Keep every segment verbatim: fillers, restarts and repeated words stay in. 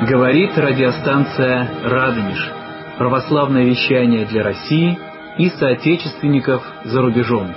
Говорит радиостанция «Радонеж». Православное вещание для России и соотечественников за рубежом.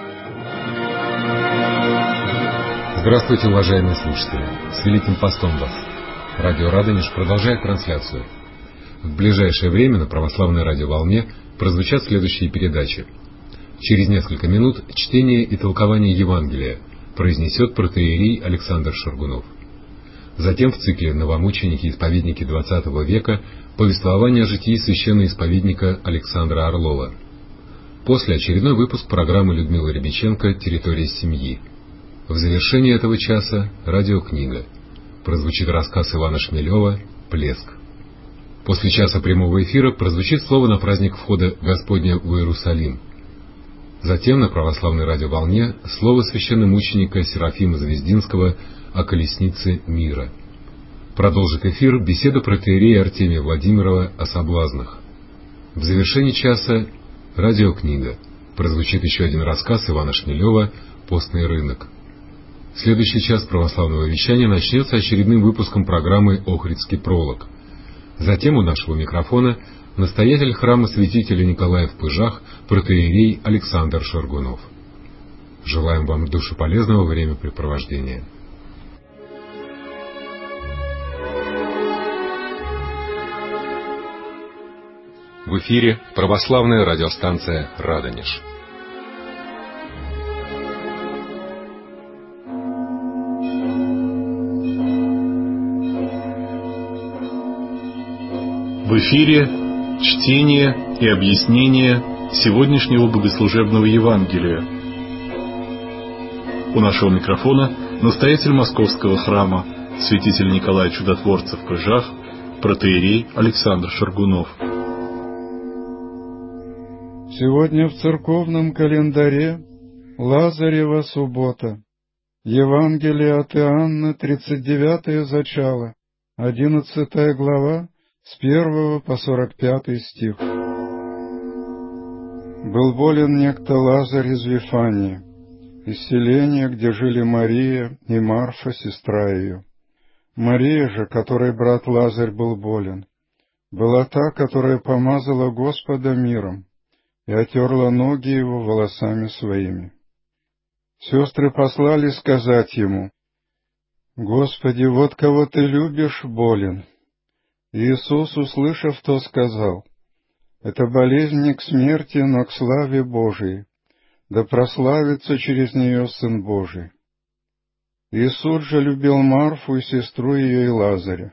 Здравствуйте, уважаемые слушатели! С Великим Постом вас! Радио «Радонеж» продолжает трансляцию. В ближайшее время на православной радиоволне прозвучат следующие передачи. Через несколько минут чтение и толкование Евангелия произнесет протоиерей Александр Шаргунов. Затем в цикле «Новомученики-исповедники двадцатого века» повествование о житии священноисповедника Александра Орлова. После очередной выпуск программы Людмилы Рябиченко «Территория семьи». В завершении этого часа радиокнига. Прозвучит рассказ Ивана Шмелева «Плеск». После часа прямого эфира прозвучит слово на праздник входа Господня в Иерусалим. Затем на православной радиоволне слово священномученика Серафима Звездинского о колеснице мира. Продолжит эфир беседа протоиерея Артемия Владимирова о соблазнах. В завершении часа радиокнига. Прозвучит еще один рассказ Ивана Шмелева «Постный рынок». Следующий час православного вещания начнется очередным выпуском программы «Охридский пролог». Затем у нашего микрофона настоятель храма святителя Николая в Пыжах протоиерей Александр Шаргунов. Желаем вам душеполезного времяпрепровождения. В эфире православная радиостанция «Радонеж». В эфире чтение и объяснение сегодняшнего богослужебного Евангелия. У нашего микрофона настоятель Московского храма святитель Николай Чудотворца в Пыжах, протоиерей Александр Шаргунов. Сегодня в церковном календаре Лазарева суббота. Евангелие от Иоанна, тридцать девятое зачало, одиннадцатая глава, с первого по сорок пятый стих. Был болен некто Лазарь из Вифании, из селения, где жили Мария и Марфа, сестра ее. Мария же, которой брат Лазарь был болен, была та, которая помазала Господа миром и отерла ноги его волосами своими. Сестры послали сказать ему: «Господи, вот кого ты любишь, болен». Иисус, услышав то, сказал: «Это болезнь не к смерти, но к славе Божией, да прославится через нее Сын Божий». Иисус же любил Марфу и сестру ее и Лазаря.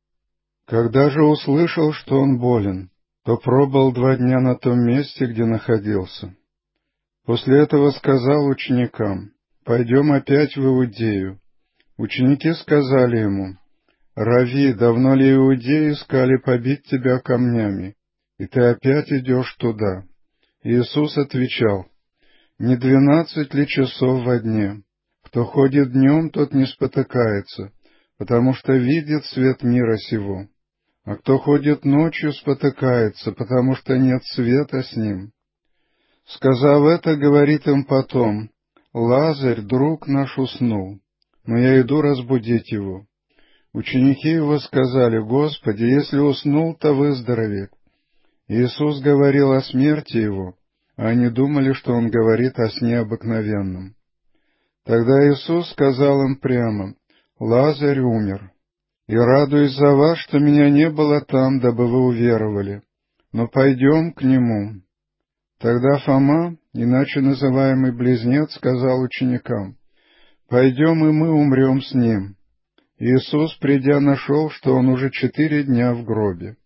Когда же услышал, что он болен, то пробыл два дня на том месте, где находился. После этого сказал ученикам: «Пойдем опять в Иудею». Ученики сказали ему: «Рави, давно ли иудеи искали побить тебя камнями, и ты опять идешь туда?» Иисус отвечал: «Не двенадцать ли часов во дне? Кто ходит днем, тот не спотыкается, потому что видит свет мира сего. А кто ходит ночью, спотыкается, потому что нет света с ним». Сказав это, говорит им потом: «Лазарь, друг наш, уснул, но я иду разбудить его». Ученики его сказали: «Господи, если уснул, то выздоровеет». Иисус говорил о смерти его, а они думали, что он говорит о сне обыкновенном. Тогда Иисус сказал им прямо: «Лазарь умер, и радуюсь за вас, что меня не было там, дабы вы уверовали, но пойдем к нему». Тогда Фома, иначе называемый Близнец, сказал ученикам: «Пойдем, и мы умрем с ним». Иисус, придя, нашел, что он уже четыре дня в гробе.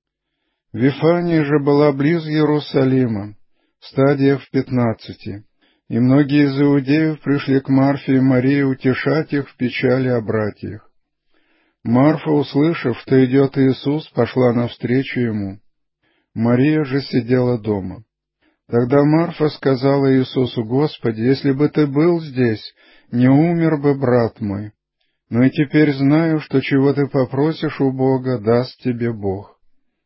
Вифания же была близ Иерусалима, в стадиях в пятнадцати, и многие из иудеев пришли к Марфе и Марии утешать их в печали о братьях. Марфа, услышав, что идет Иисус, пошла навстречу ему. Мария же сидела дома. Тогда Марфа сказала Иисусу: «Господи, если бы ты был здесь, не умер бы брат мой. Но и теперь знаю, что чего ты попросишь у Бога, даст тебе Бог».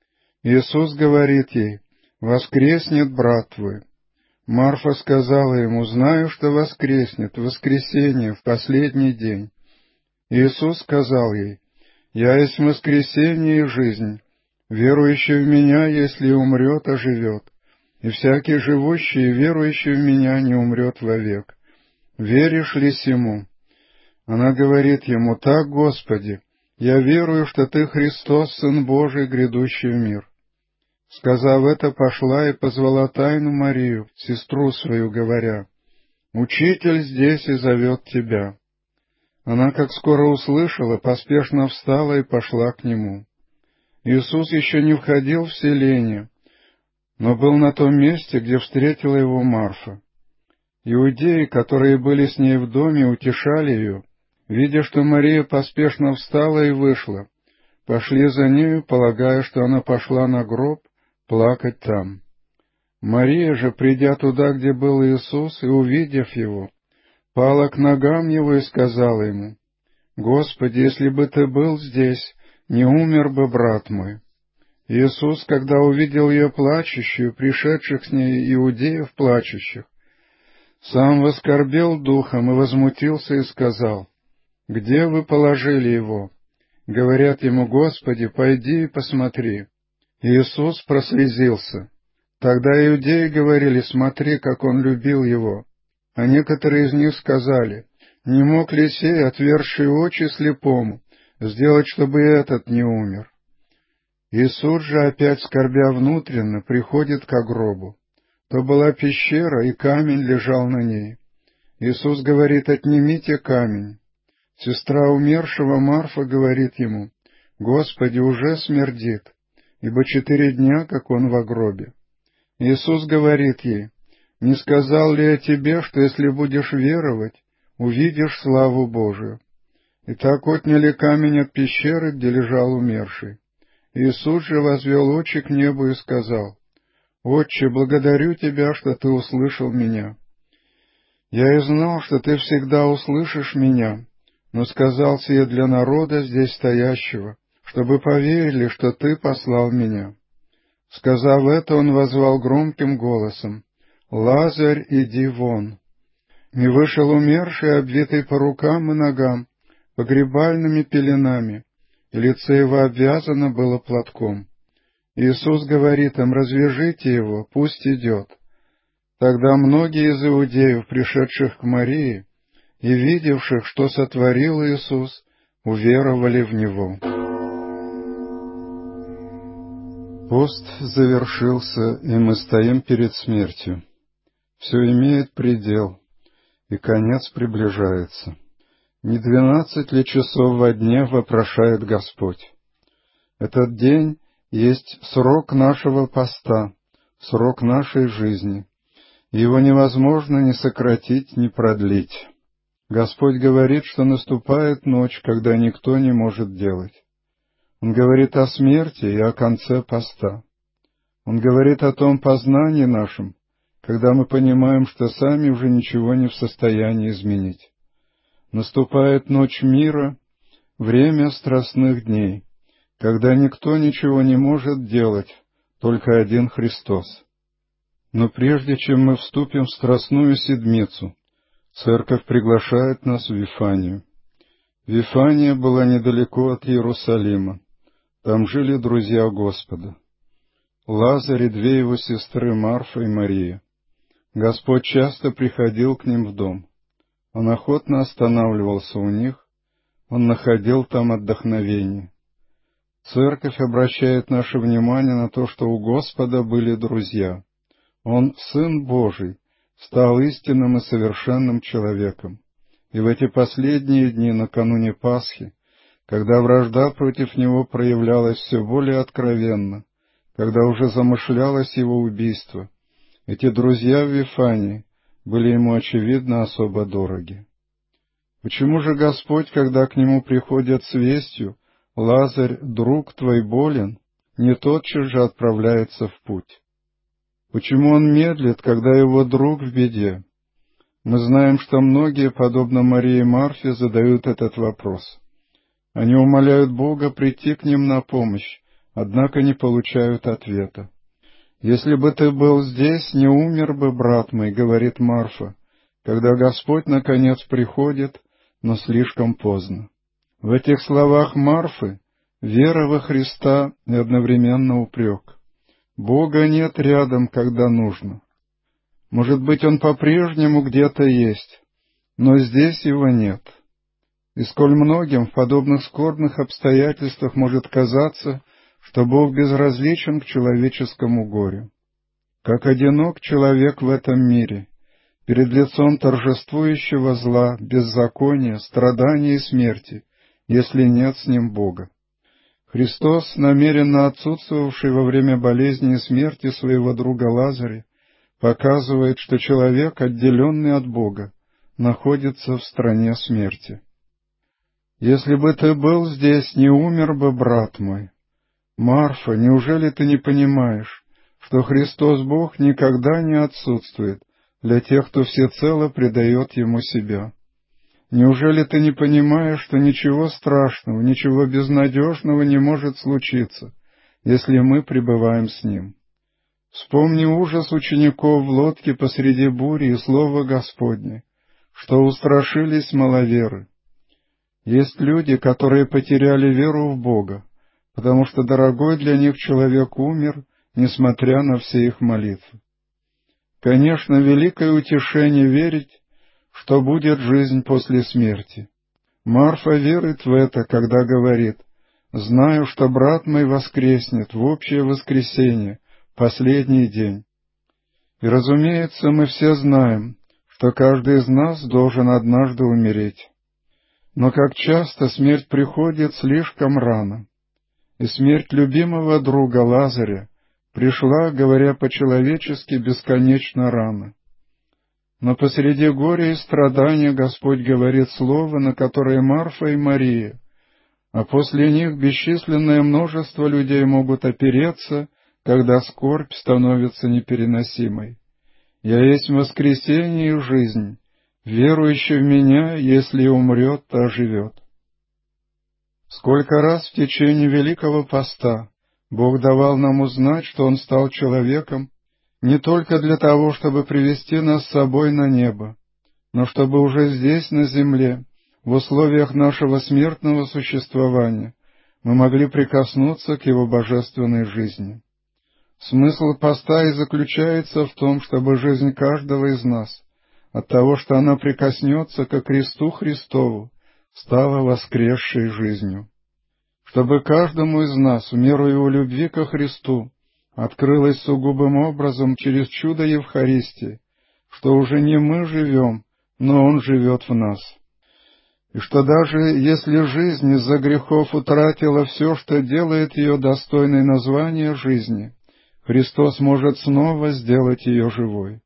Иисус говорит ей: «Воскреснет брат твой». Марфа сказала ему: «Знаю, что воскреснет в воскресенье, в последний день». Иисус сказал ей: Я есть воскресение и жизнь. Верующий в Меня, если умрет, оживет. И всякий живущий и верующий в Меня не умрет вовек. Веришь ли сему?» Она говорит ему: «Так, Господи, я верую, что Ты Христос, Сын Божий, грядущий в мир». Сказав это, пошла и позвала тайну Марию, сестру свою, говоря: «Учитель здесь и зовет тебя». Она, как скоро услышала, поспешно встала и пошла к нему. Иисус еще не входил в селение, но был на том месте, где встретила его Марфа. Иудеи, которые были с ней в доме, утешали ее, видя, что Мария поспешно встала и вышла, пошли за нею, полагая, что она пошла на гроб плакать там. Мария же, придя туда, где был Иисус, и увидев его, пала к ногам его и сказала ему: «Господи, если бы Ты был здесь, не умер бы брат мой». Иисус, когда увидел ее плачущую, пришедших с ней иудеев плачущих, сам воскорбел духом и возмутился и сказал: «Где вы положили его?» Говорят ему: «Господи, пойди и посмотри». Иисус прослезился. Тогда иудеи говорили: «Смотри, как он любил его». А некоторые из них сказали: «Не мог ли сей, отверзший очи слепому, сделать, чтобы и этот не умер?» Иисус же, опять скорбя внутренно, приходит к гробу. То была пещера, и камень лежал на ней. Иисус говорит: «Отнимите камень». Сестра умершего Марфа говорит ему: «Господи, уже смердит, ибо четыре дня, как он во гробе». Иисус говорит ей: «Не сказал ли я тебе, что если будешь веровать, увидишь славу Божию?» И так отняли камень от пещеры, где лежал умерший. Иисус же возвел очи к небу и сказал: «Отче, благодарю Тебя, что Ты услышал меня. Я и знал, что Ты всегда услышишь меня, но сказал сие для народа здесь стоящего, чтобы поверили, что Ты послал меня». Сказав это, Он воззвал громким голосом: «Лазарь, иди вон!» И вышел умерший, обвитый по рукам и ногам погребальными пеленами, и лицо его обвязано было платком. Иисус говорит им: «Развяжите его, пусть идет». Тогда многие из иудеев, пришедших к Марии и видевших, что сотворил Иисус, уверовали в Него. Пост завершился, и мы стоим перед смертью. Все имеет предел, и конец приближается. Не двенадцать ли часов во дне, вопрошает Господь? Этот день есть срок нашего поста, срок нашей жизни. Его невозможно ни сократить, ни продлить. Господь говорит, что наступает ночь, когда никто не может делать. Он говорит о смерти и о конце поста. Он говорит о том познании нашем, когда мы понимаем, что сами уже ничего не в состоянии изменить. Наступает ночь мира, время страстных дней, когда никто ничего не может делать, только один Христос. Но прежде чем мы вступим в страстную седмицу, Церковь приглашает нас в Вифанию. Вифания была недалеко от Иерусалима. Там жили друзья Господа. Лазарь и две его сестры Марфа и Мария. Господь часто приходил к ним в дом. Он охотно останавливался у них, Он находил там отдохновение. Церковь обращает наше внимание на то, что у Господа были друзья. Он, Сын Божий, стал истинным и совершенным человеком. И в эти последние дни, накануне Пасхи, когда вражда против Него проявлялась все более откровенно, когда уже замышлялось Его убийство, эти друзья в Вифании были Ему, очевидно, особо дороги. Почему же Господь, когда к Нему приходят с вестью: «Лазарь, друг твой болен», не тотчас же отправляется в путь? Почему Он медлит, когда его друг в беде? Мы знаем, что многие, подобно Марии и Марфе, задают этот вопрос. Они умоляют Бога прийти к ним на помощь, однако не получают ответа. «Если бы ты был здесь, не умер бы брат мой», — говорит Марфа, когда Господь наконец приходит, но слишком поздно. В этих словах Марфы вера во Христа и одновременно упрек. Бога нет рядом, когда нужно. Может быть, Он по-прежнему где-то есть, но здесь Его нет. И сколь многим в подобных скорбных обстоятельствах может казаться, что Бог безразличен к человеческому горю. Как одинок человек в этом мире, перед лицом торжествующего зла, беззакония, страдания и смерти, если нет с ним Бога. Христос, намеренно отсутствовавший во время болезни и смерти своего друга Лазаря, показывает, что человек, отделенный от Бога, находится в стране смерти. «Если бы ты был здесь, не умер бы брат мой». Марфа, неужели ты не понимаешь, что Христос Бог никогда не отсутствует для тех, кто всецело предает Ему себя? Неужели ты не понимаешь, что ничего страшного, ничего безнадежного не может случиться, если мы пребываем с Ним? Вспомни ужас учеников в лодке посреди бури и слово Господне, что устрашились маловеры. Есть люди, которые потеряли веру в Бога, потому что дорогой для них человек умер, несмотря на все их молитвы. Конечно, великое утешение верить, что будет жизнь после смерти. Марфа верит в это, когда говорит: «Знаю, что брат мой воскреснет в общее воскресенье, последний день». И, разумеется, мы все знаем, что каждый из нас должен однажды умереть. Но как часто смерть приходит слишком рано. И смерть любимого друга Лазаря пришла, говоря по-человечески, бесконечно рано. Но посреди горя и страдания Господь говорит слово, на которое Марфа и Мария, а после них бесчисленное множество людей могут опереться, когда скорбь становится непереносимой. «Я есть воскресение и жизнь, верующий в Меня, если и умрет, то оживет». Сколько раз в течение Великого Поста Бог давал нам узнать, что Он стал человеком не только для того, чтобы привести нас с собой на небо, но чтобы уже здесь, на земле, в условиях нашего смертного существования, мы могли прикоснуться к Его божественной жизни. Смысл поста и заключается в том, чтобы жизнь каждого из нас, от того, что она прикоснется ко кресту Христову, стала воскресшей жизнью. Чтобы каждому из нас, в меру его любви ко Христу, открылось сугубым образом через чудо Евхаристии, что уже не мы живем, но Он живет в нас. И что даже если жизнь из-за грехов утратила все, что делает ее достойной названия жизни, Христос может снова сделать ее живой.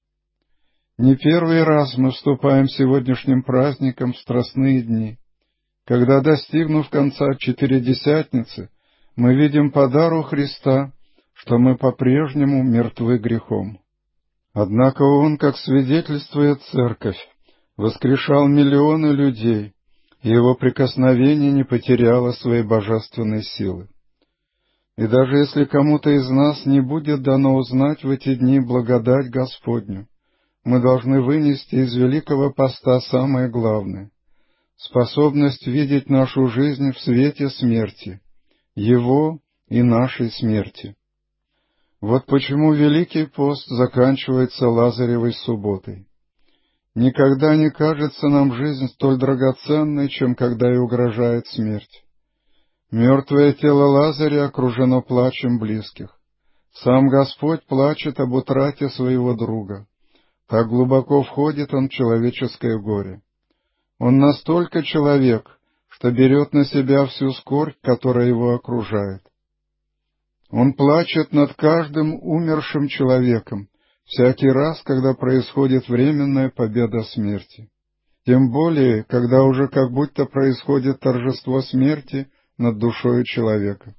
Не первый раз мы вступаем сегодняшним праздником в страстные дни, когда, достигнув конца Четыредесятницы, мы видим по дару Христа, что мы по-прежнему мертвы грехом. Однако Он, как свидетельствует Церковь, воскрешал миллионы людей, и Его прикосновение не потеряло своей божественной силы. И даже если кому-то из нас не будет дано узнать в эти дни благодать Господню, мы должны вынести из Великого Поста самое главное — способность видеть нашу жизнь в свете смерти, Его и нашей смерти. Вот почему Великий пост заканчивается Лазаревой субботой. Никогда не кажется нам жизнь столь драгоценной, чем когда ей угрожает смерть. Мертвое тело Лазаря окружено плачем близких. Сам Господь плачет об утрате своего друга. Так глубоко входит Он в человеческое горе. Он настолько человек, что берет на себя всю скорбь, которая его окружает. Он плачет над каждым умершим человеком всякий раз, когда происходит временная победа смерти. Тем более, когда уже как будто происходит торжество смерти над душою человека.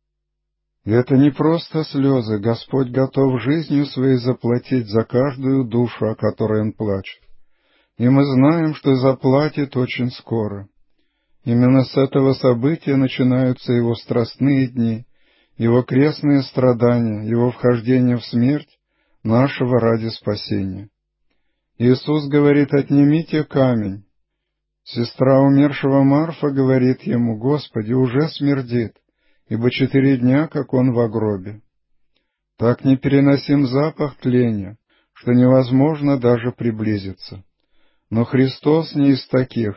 И это не просто слезы, Господь готов жизнью своей заплатить за каждую душу, о которой Он плачет. И мы знаем, что заплатит очень скоро. Именно с этого события начинаются Его страстные дни, Его крестные страдания, Его вхождение в смерть нашего ради спасения. Иисус говорит: «Отнимите камень». Сестра умершего Марфа говорит ему: «Господи, уже смердит, ибо четыре дня, как он в гробе». Так непереносим запах тления, что невозможно даже приблизиться. Но Христос не из таких.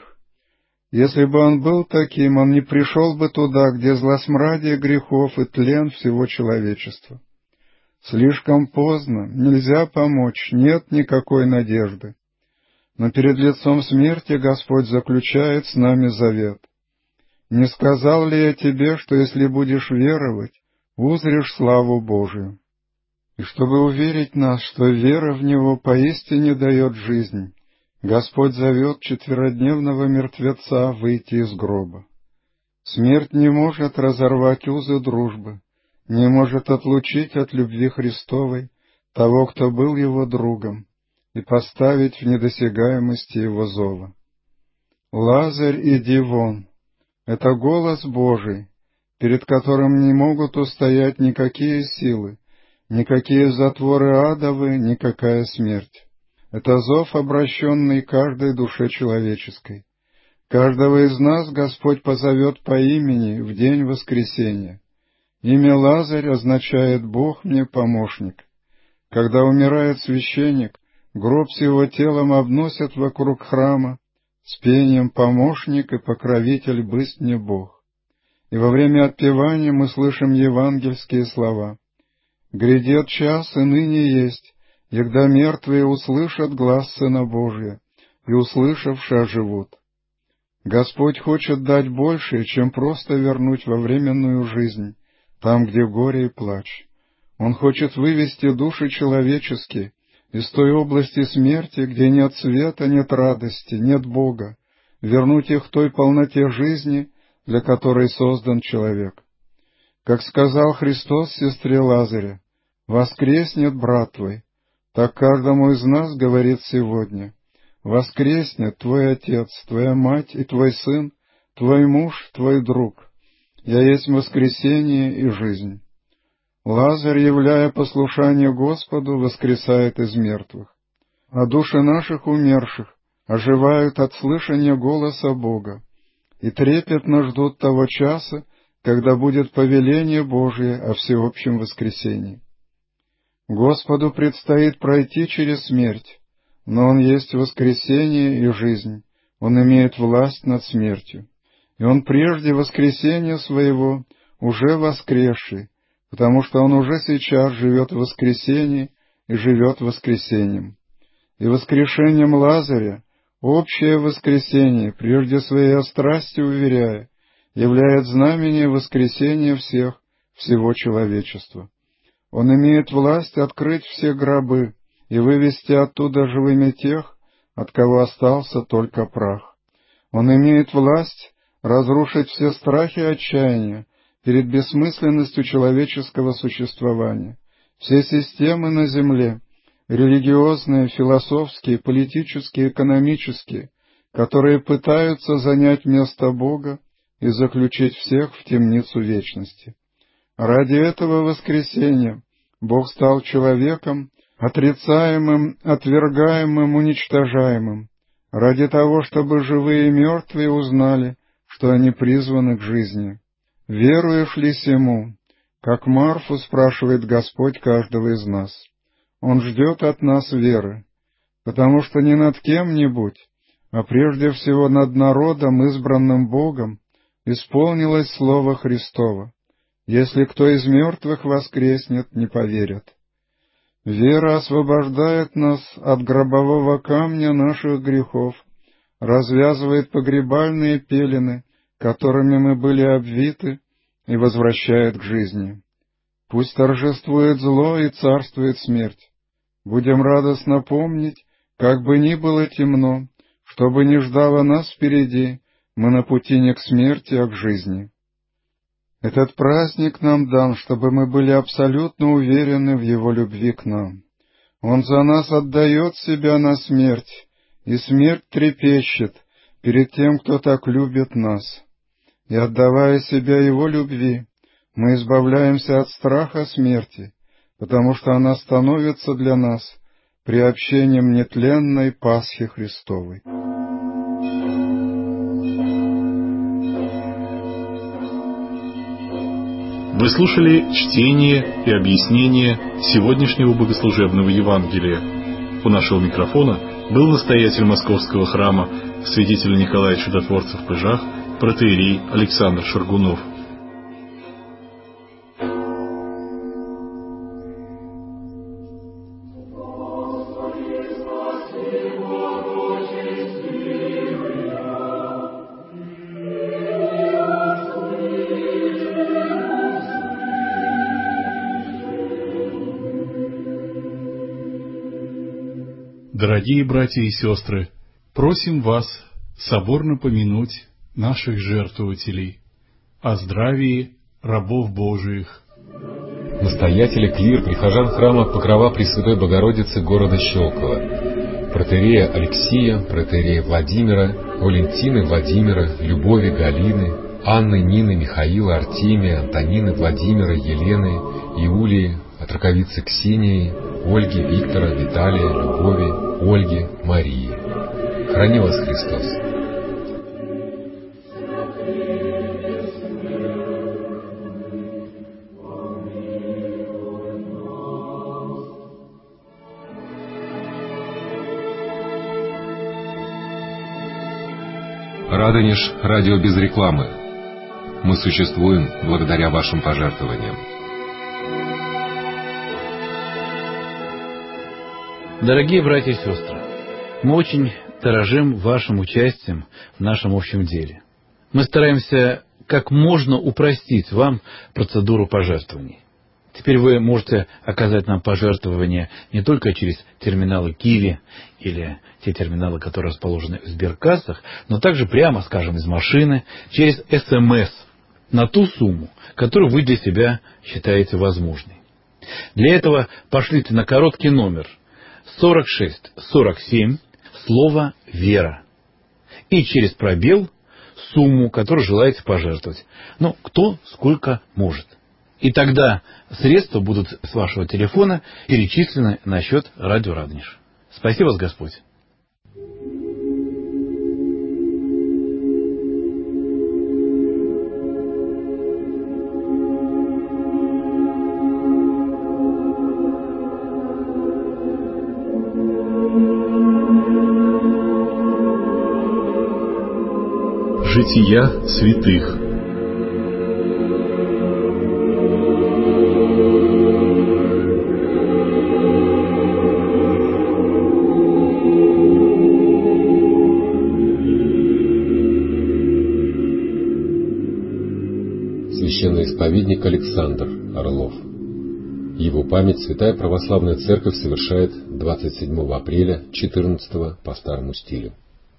Если бы Он был таким, Он не пришел бы туда, где злосмрадие грехов и тлен всего человечества. Слишком поздно, нельзя помочь, нет никакой надежды. Но перед лицом смерти Господь заключает с нами завет. «Не сказал ли я тебе, что если будешь веровать, узришь славу Божию?» И чтобы уверить нас, что вера в Него поистине дает жизнь, Господь зовет четверодневного мертвеца выйти из гроба. Смерть не может разорвать узы дружбы, не может отлучить от любви Христовой того, кто был Его другом, и поставить в недосягаемости Его зова. «Лазарь, иди вон!» — это голос Божий, перед которым не могут устоять никакие силы, никакие затворы адовы, никакая смерть. Это зов, обращенный каждой душе человеческой. Каждого из нас Господь позовет по имени в день воскресения. Имя Лазарь означает «Бог мне помощник». Когда умирает священник, гроб с его телом обносят вокруг храма с пением «Помощник и покровитель бысть мне Бог». И во время отпевания мы слышим евангельские слова: «Грядет час, и ныне есть, егда мертвые услышат глас Сына Божия, и, услышавши, оживут». Господь хочет дать больше, чем просто вернуть во временную жизнь, там, где горе и плач. Он хочет вывести души человеческие из той области смерти, где нет света, нет радости, нет Бога, вернуть их в той полноте жизни, для которой создан человек. Как сказал Христос сестре Лазаря: «Воскреснет брат твой», так каждому из нас говорит сегодня: «Воскреснет твой отец, твоя мать и твой сын, твой муж, твой друг. Я есть воскресение и жизнь». Лазарь, являя послушание Господу, воскресает из мертвых, а души наших умерших оживают от слышания голоса Бога и трепетно ждут того часа, когда будет повеление Божие о всеобщем воскресении. Господу предстоит пройти через смерть, но Он есть воскресение и жизнь, Он имеет власть над смертью, и Он прежде воскресения Своего уже воскресший, потому что Он уже сейчас живет в воскресении и живет воскресением. И воскрешением Лазаря, общее воскресение, прежде своей острасти уверяя, является знамение воскресения всех, всего человечества. Он имеет власть открыть все гробы и вывести оттуда живыми тех, от кого остался только прах. Он имеет власть разрушить все страхи и отчаяния перед бессмысленностью человеческого существования, все системы на земле, религиозные, философские, политические, экономические, которые пытаются занять место Бога и заключить всех в темницу вечности. Ради этого воскресения Бог стал человеком, отрицаемым, отвергаемым, уничтожаемым, ради того, чтобы живые и мертвые узнали, что они призваны к жизни. «Веруешь ли сему?» Как Марфу спрашивает Господь каждого из нас. Он ждет от нас веры, потому что не над кем-нибудь, а прежде всего над народом, избранным Богом, исполнилось слово Христово: «Если кто из мертвых воскреснет, не поверят». Вера освобождает нас от гробового камня наших грехов, развязывает погребальные пелены, которыми мы были обвиты, и возвращает к жизни. Пусть торжествует зло и царствует смерть. Будем радостно помнить, как бы ни было темно, что бы ни ждало нас впереди, мы на пути не к смерти, а к жизни. Этот праздник нам дан, чтобы мы были абсолютно уверены в Его любви к нам. Он за нас отдает себя на смерть, и смерть трепещет перед тем, кто так любит нас. И отдавая себя Его любви, мы избавляемся от страха смерти, потому что она становится для нас приобщением нетленной Пасхи Христовой. Вы слушали чтение и объяснение сегодняшнего богослужебного Евангелия. У нашего микрофона был настоятель Московского храма святитель Николай Чудотворцев в Пыжах, протоиерей Александр Шаргунов. Дорогие братья и сестры, просим вас соборно помянуть наших жертвователей, о здравии рабов Божиих. Настоятели, клир, прихожан храма Покрова Пресвятой Богородицы города Щелково, протоиерея Алексия, протоиерея Владимира, Валентины, Владимира, Любови, Галины, Анны, Нины, Михаила, Артемия, Антонины, Владимира, Елены, Иулии, отроковицы Ксении, Ольги, Виктора, Виталия, Любови, Ольги, Марии. Храни вас Христос! Радонеж — радио без рекламы. Мы существуем благодаря вашим пожертвованиям. Дорогие братья и сестры, мы очень дорожим вашим участием в нашем общем деле. Мы стараемся как можно упростить вам процедуру пожертвований. Теперь вы можете оказать нам пожертвования не только через терминалы Киви или те терминалы, которые расположены в сберкассах, но также прямо, скажем, из машины, через эс эм эс на ту сумму, которую вы для себя считаете возможной. Для этого пошлите на короткий номер сорок шесть сорок семь слово «Вера» и через пробел сумму, которую желаете пожертвовать. Ну, кто сколько может. И тогда средства будут с вашего телефона перечислены на счет радио Радонеж. Спаси вас Господь! Жития святых. Священный исповедник Александр Орлов. Его память Святая Православная Церковь совершает двадцать седьмого апреля четырнадцатого по старому стилю.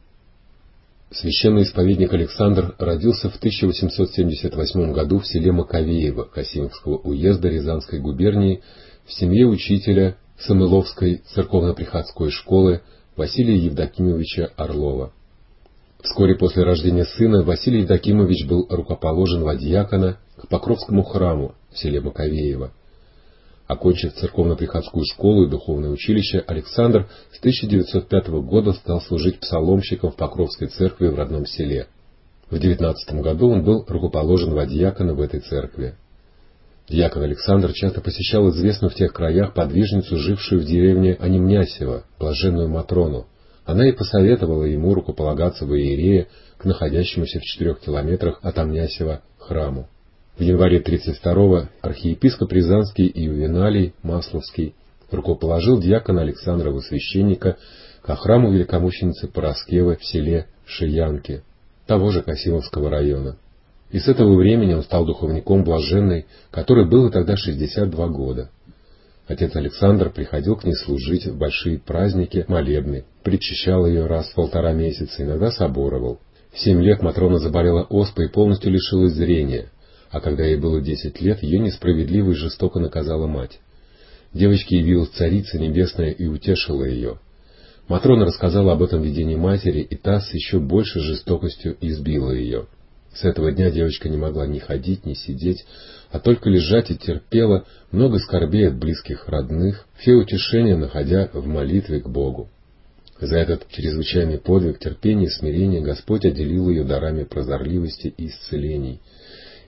Священный исповедник Александр родился в тысяча восемьсот семьдесят восьмом году в селе Маковеево Касимовского уезда Рязанской губернии в семье учителя Самыловской церковно-приходской школы Василия Евдокимовича Орлова. Вскоре после рождения сына Василий Евдокимович был рукоположен во диакона к Покровскому храму в селе Маковеево. Окончив церковно-приходскую школу и духовное училище, Александр с тысяча девятьсот пятого года стал служить псаломщиком в Покровской церкви в родном селе. В девятнадцатом году он был рукоположен во диакона в этой церкви. Диакон Александр часто посещал известную в тех краях подвижницу, жившую в деревне Анимнясево, блаженную Матрону. Она и посоветовала ему рукополагаться в иерее к находящемуся в четырех километрах от Амнясева храму. В январе тридцать второго архиепископ Рязанский и Ювеналий Масловский рукоположил диакона Александра во священника ко храму великомученицы Параскевы в селе Шиянки, того же Касимовского района. И с этого времени он стал духовником блаженной, которой было тогда шестьдесят два года. Отец Александр приходил к ней служить в большие праздники, молебны, причащал ее раз в полтора месяца, иногда соборовал. В семь лет Матрона заболела оспой и полностью лишилась зрения, а когда ей было десять лет, ее несправедливо и жестоко наказала мать. Девочке явилась Царица Небесная и утешила ее. Матрона рассказала об этом видении матери, и та с еще большей жестокостью избила ее. С этого дня девочка не могла ни ходить, ни сидеть, а только лежать и терпела, много скорбей от близких родных, все утешения находя в молитве к Богу. За этот чрезвычайный подвиг терпения и смирения Господь отделил ее дарами прозорливости и исцелений.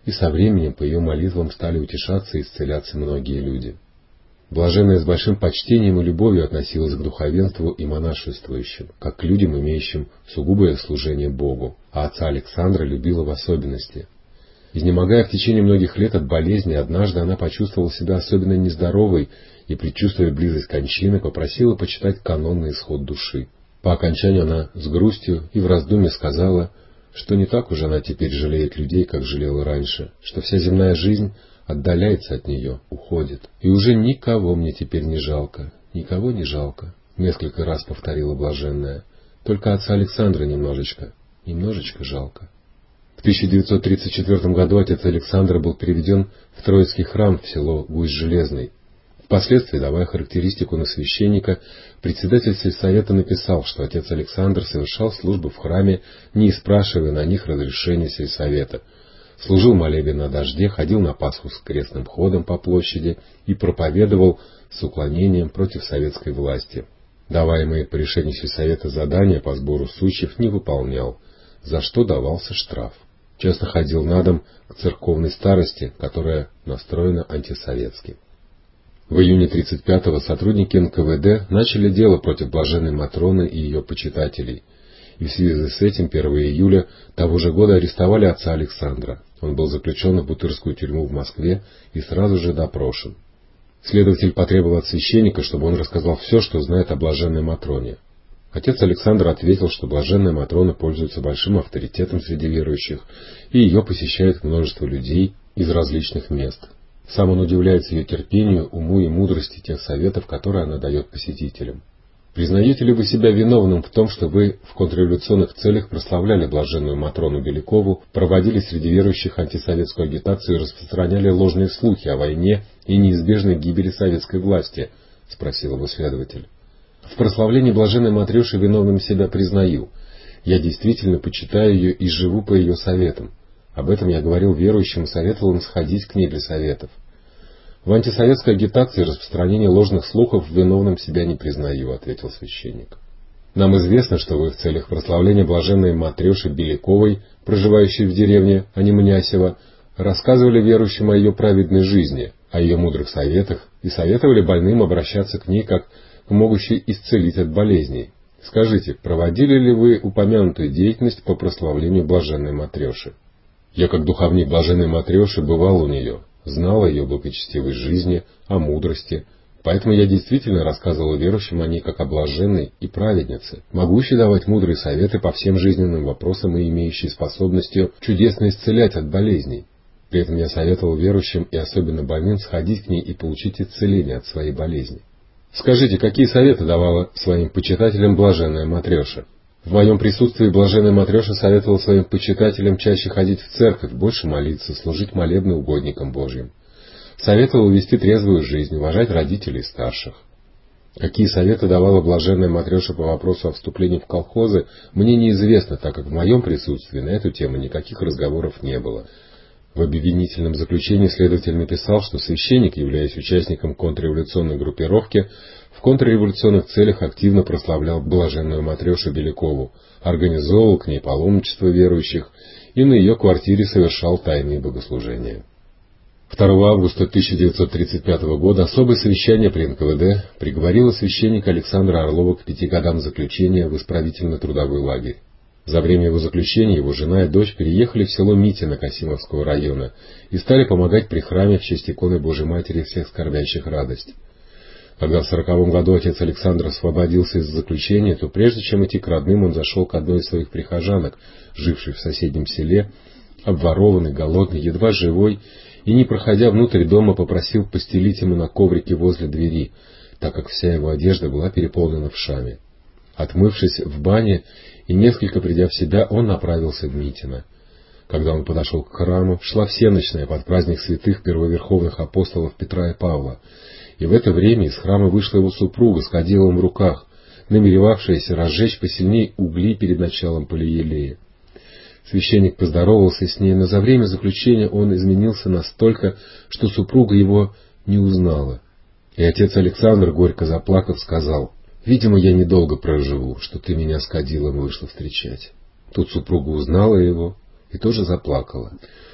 и со временем по ее молитвам стали утешаться и исцеляться многие люди. Блаженная с большим почтением и любовью относилась к духовенству и монашествующим, как к людям, имеющим сугубое служение Богу, а отца Александра любила в особенности. Изнемогая в течение многих лет от болезни, однажды она почувствовала себя особенно нездоровой и, предчувствуя близость кончины, попросила почитать канонный исход души. По окончанию она с грустью и в раздумье сказала, что не так уж она теперь жалеет людей, как жалела раньше, что вся земная жизнь отдаляется от нее, уходит. И уже никого мне теперь не жалко, никого не жалко, несколько раз повторила блаженная. Только отца Александра немножечко, немножечко жалко. В тысяча девятьсот тридцать четвёртом году отец Александр был переведен в Троицкий храм в село Гусь-Железный. Впоследствии, давая характеристику на священника, председатель сельсовета написал, что отец Александр совершал службы в храме, не спрашивая на них разрешения сельсовета. Служил молебен на дожде, ходил на Пасху с крестным ходом по площади и проповедовал с уклонением против советской власти. Даваемые по решению сельсовета задания по сбору сучьев не выполнял, за что давался штраф. Часто ходил на дом к церковной старости, которая настроена антисоветски. В июне тридцать пятого сотрудники эн ка вэ дэ начали дело против блаженной Матроны и ее почитателей, и в связи с этим первого июля того же года арестовали отца Александра. Он был заключен в Бутырскую тюрьму в Москве и сразу же допрошен. Следователь потребовал от священника, чтобы он рассказал все, что знает о блаженной Матроне. Отец Александр ответил, что блаженная Матрона пользуется большим авторитетом среди верующих, и ее посещает множество людей из различных мест. Сам он удивляется ее терпению, уму и мудрости тех советов, которые она дает посетителям. Признаете ли вы себя виновным в том, что вы в контрреволюционных целях прославляли блаженную Матрону Белякову, проводили среди верующих антисоветскую агитацию и распространяли ложные слухи о войне и неизбежной гибели советской власти? — спросил его следователь. — В прославлении блаженной Матреши виновным себя признаю. Я действительно почитаю ее и живу по ее советам. Об этом я говорил верующим и советовал им сходить к ней для советов. В антисоветской агитации и распространении ложных слухов виновным себя не признаю, — ответил священник. Нам известно, что вы в целях прославления блаженной Матреши Беляковой, проживающей в деревне Анимнясево, рассказывали верующим о ее праведной жизни, о ее мудрых советах и советовали больным обращаться к ней как к могущей исцелить от болезней. Скажите, проводили ли вы упомянутую деятельность по прославлению блаженной Матреши? Я, как духовник блаженной Матреши, бывал у нее, знал о ее благочестивой жизни, о мудрости, поэтому я действительно рассказывал верующим о ней как о блаженной и праведнице, могущей давать мудрые советы по всем жизненным вопросам и имеющей способностью чудесно исцелять от болезней. При этом я советовал верующим и особенно больным сходить к ней и получить исцеление от своей болезни. Скажите, какие советы давала своим почитателям блаженная Матреша? В моем присутствии блаженная Матреша советовала своим почитателям чаще ходить в церковь, больше молиться, служить молебны угодникам Божьим. Советовала вести трезвую жизнь, уважать родителей и старших. Какие советы давала блаженная Матреша по вопросу о вступлении в колхозы, мне неизвестно, так как в моем присутствии на эту тему никаких разговоров не было. В обвинительном заключении следователь написал, что священник, являясь участником контрреволюционной группировки, в контрреволюционных целях активно прославлял блаженную Матрешу Белякову, организовывал к ней паломничество верующих и на ее квартире совершал тайные богослужения. второго августа тысяча девятьсот тридцать пятого года особое совещание при эн ка вэ дэ приговорило священника Александра Орлова к пяти годам заключения в исправительно-трудовой лагерь. За время его заключения его жена и дочь переехали в село Митино Касимовского района и стали помогать при храме в честь иконы Божией Матери всех скорбящих радость. Когда в сороковом году отец Александр освободился из заключения, то прежде чем идти к родным, он зашел к одной из своих прихожанок, жившей в соседнем селе, обворованный, голодный, едва живой, и, не проходя внутрь дома, попросил постелить ему на коврике возле двери, так как вся его одежда была переполнена вшами. Отмывшись в бане и несколько придя в себя, он направился в Митино. Когда он подошел к храму, шла всенощная под праздник святых первоверховных апостолов Петра и Павла, и в это время из храма вышла его супруга с кадилом в руках, намеревавшаяся разжечь посильней угли перед началом Полиелея. Священник поздоровался с ней, но за время заключения он изменился настолько, что супруга его не узнала. И отец Александр, горько заплакав, сказал: «Видимо, я недолго проживу, что ты меня с кадилом вышла встречать». Тут супруга узнала его и тоже заплакала.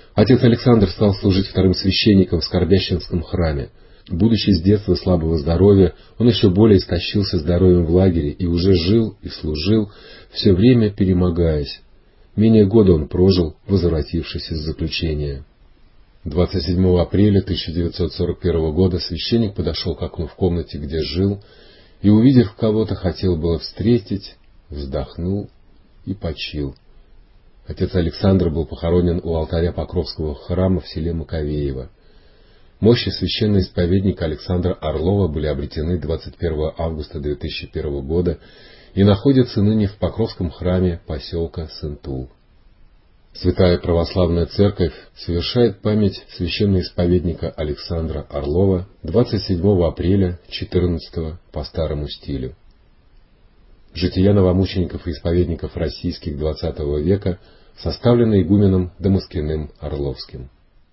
Отец Александр стал служить вторым священником в Скорбященском храме. Будучи с детства слабого здоровья, он еще более истощился здоровьем в лагере и уже жил и служил, все время перемогаясь. Менее года он прожил, возвратившись из заключения. двадцать седьмого апреля тысяча девятьсот сорок первого года священник подошел к окну в комнате, где жил, и, увидев кого-то, хотел было встретить, вздохнул и почил. Отец Александр был похоронен у алтаря Покровского храма в селе Маковеево. Мощи священноисповедника Александра Орлова были обретены двадцать первого августа две тысячи первого года и находятся ныне в Покровском храме поселка Сентул. Святая Православная Церковь совершает память священноисповедника Александра Орлова двадцать седьмого апреля четырнадцатого по старому стилю. Жития новомучеников и исповедников российских двадцатого века составлено игуменом Дамаскиным Орловским.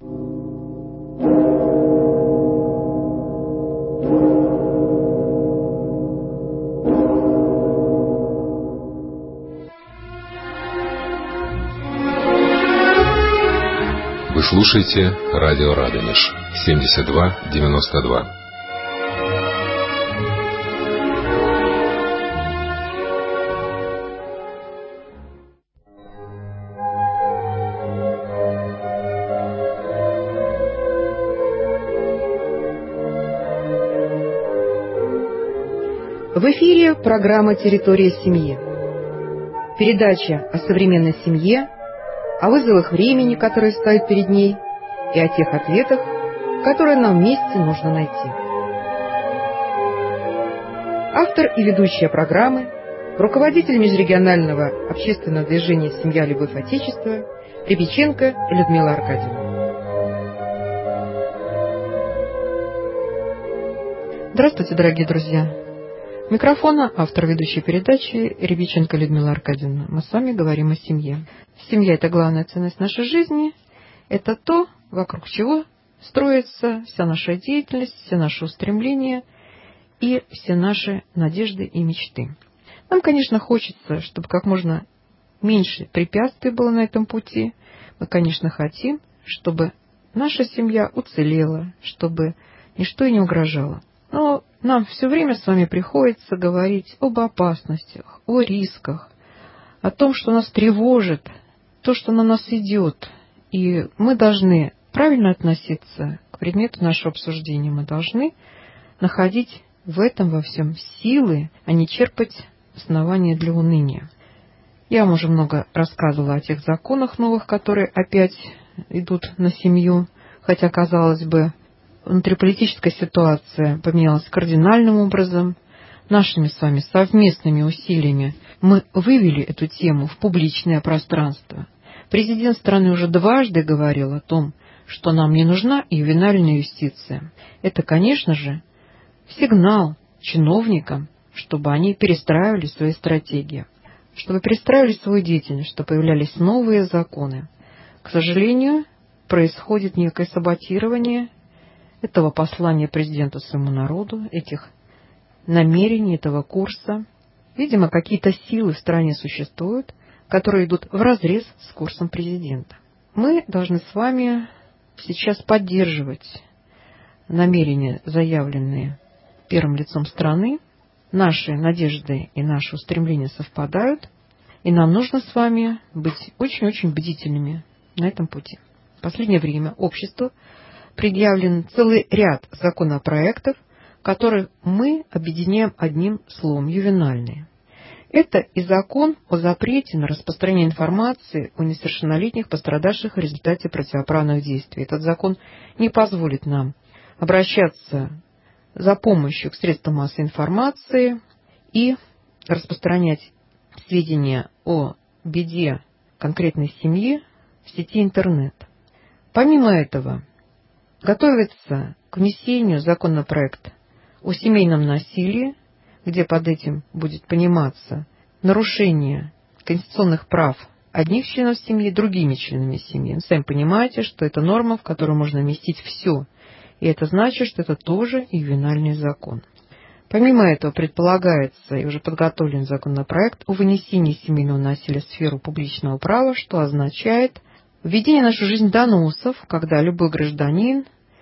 Вы слушаете радио Радонеж семьдесят два девяносто два. В эфире программа «Территория семьи». Передача о современной семье, о вызовах времени, которые стоят перед ней, и о тех ответах, которые нам вместе нужно найти. Автор и ведущая программы, руководитель межрегионального общественного движения «Семья. Любовь. Отечество» Рябиченко Людмила Аркадьевна. Здравствуйте, дорогие друзья! У микрофона автор ведущей передачи Рябиченко Людмила Аркадьевна. Мы с вами говорим о семье. Семья – это главная ценность нашей жизни. Это то, вокруг чего строится вся наша деятельность, все наши устремления и все наши надежды и мечты. Нам, конечно, хочется, чтобы как можно меньше препятствий было на этом пути. Мы, конечно, хотим, чтобы наша семья уцелела, чтобы ничто и не угрожало. Но нам все время с вами приходится говорить об опасностях, о рисках, о том, что нас тревожит, то, что на нас идет. И мы должны правильно относиться к предмету нашего обсуждения. Мы должны находить в этом во всем силы, а не черпать основания для уныния. Я вам уже много рассказывала о тех законах новых, которые опять идут на семью, хотя, казалось бы, внутриполитическая ситуация поменялась кардинальным образом. Нашими с вами совместными усилиями мы вывели эту тему в публичное пространство. Президент страны уже дважды говорил о том, что нам не нужна ювенальная юстиция. Это, конечно же, сигнал чиновникам, чтобы они перестраивали свои стратегии, чтобы перестраивали свою деятельность, чтобы появлялись новые законы. К сожалению, происходит некое саботирование этого послания президенту своему народу, этих намерений, этого курса. Видимо, какие-то силы в стране существуют, которые идут вразрез с курсом президента. Мы должны с вами сейчас поддерживать намерения, заявленные первым лицом страны. Наши надежды и наши устремления совпадают, и нам нужно с вами быть очень-очень бдительными на этом пути. В последнее время обществу предъявлен целый ряд законопроектов, которые мы объединяем одним словом – ювенальные. Это и закон о запрете на распространение информации о несовершеннолетних, пострадавших в результате противоправных действий. Этот закон не позволит нам обращаться за помощью к средствам массовой информации и распространять сведения о беде конкретной семьи в сети интернет. Помимо этого, готовится к внесению законопроект о семейном насилии, где под этим будет пониматься нарушение конституционных прав одних членов семьи другими членами семьи. Вы сами понимаете, что это норма, в которую можно вместить все. И это значит, что это тоже ювенальный закон. Помимо этого предполагается и уже подготовлен законопроект о вынесении семейного насилия в сферу публичного права, что означает Введение в нашу жизнь доносов, когда любой гражданин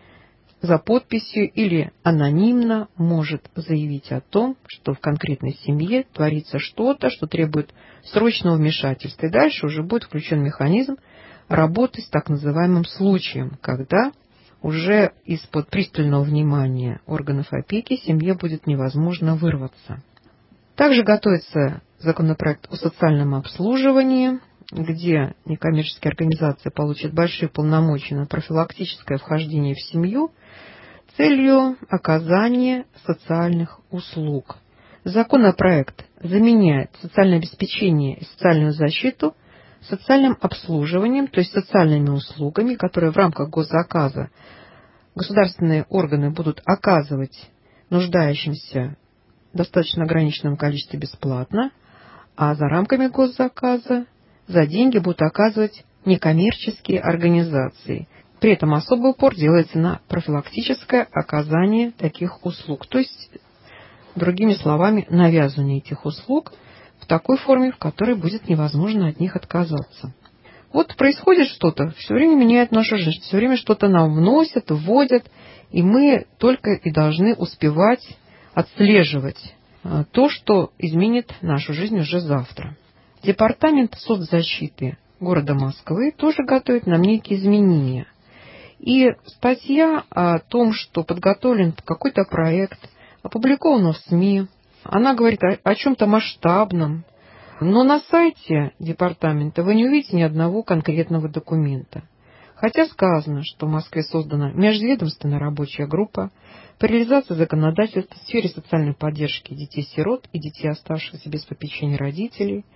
за подписью или анонимно может заявить о том, что в конкретной семье творится что-то, что требует срочного вмешательства. И дальше уже будет включен механизм работы с так называемым случаем, когда уже из-под пристального внимания органов опеки семье будет невозможно вырваться. Также готовится законопроект о социальном обслуживании, где некоммерческие организации получат большие полномочия на профилактическое вхождение в семью с целью оказания социальных услуг. Законопроект заменяет социальное обеспечение и социальную защиту социальным обслуживанием, то есть социальными услугами, которые в рамках госзаказа государственные органы будут оказывать нуждающимся в достаточно ограниченном количестве бесплатно, а за рамками госзаказа за деньги будут оказывать некоммерческие организации. При этом особый упор делается на профилактическое оказание таких услуг, то есть, другими словами, навязывание этих услуг в такой форме, в которой будет невозможно от них отказаться. Вот происходит что-то, все время меняет нашу жизнь, все время что-то нам вносят, вводят, и мы только и должны успевать отслеживать то, что изменит нашу жизнь уже завтра. Департамент соцзащиты города Москвы тоже готовит нам некие изменения. И статья о том, что подготовлен какой-то проект, опубликована в СМИ, она говорит о, о чем-то масштабном, но на сайте департамента вы не увидите ни одного конкретного документа. Хотя сказано, что в Москве создана межведомственная рабочая группа по реализации законодательства в сфере социальной поддержки детей-сирот и детей, оставшихся без попечения родителей,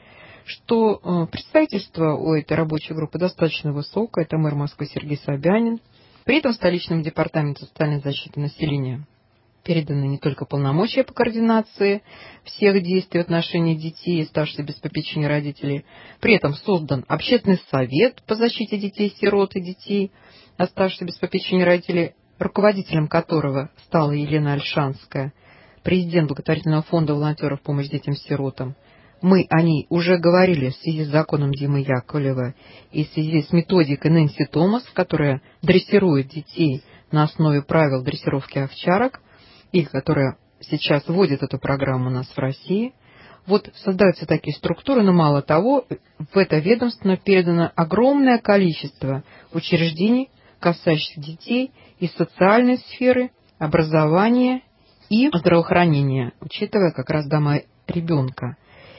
что представительство у этой рабочей группы достаточно высокое, это мэр Москвы Сергей Собянин. При этом столичному департаменту социальной защиты населения переданы не только полномочия по координации всех действий в отношении детей, оставшихся без попечения родителей, при этом создан общественный совет по защите детей-сирот и детей, оставшихся без попечения родителей, руководителем которого стала Елена Ольшанская, президент благотворительного фонда волонтеров «Помощь детям-сиротам». Мы о ней уже говорили в связи с законом Димы Яковлева и в связи с методикой Нэнси Томас, которая дрессирует детей на основе правил дрессировки овчарок, и которая сейчас вводит эту программу у нас в России. Вот создаются такие структуры, но мало того, в это ведомство передано огромное количество учреждений, касающихся детей из социальной сферы, образования и здравоохранения, учитывая как раз дома ребенка.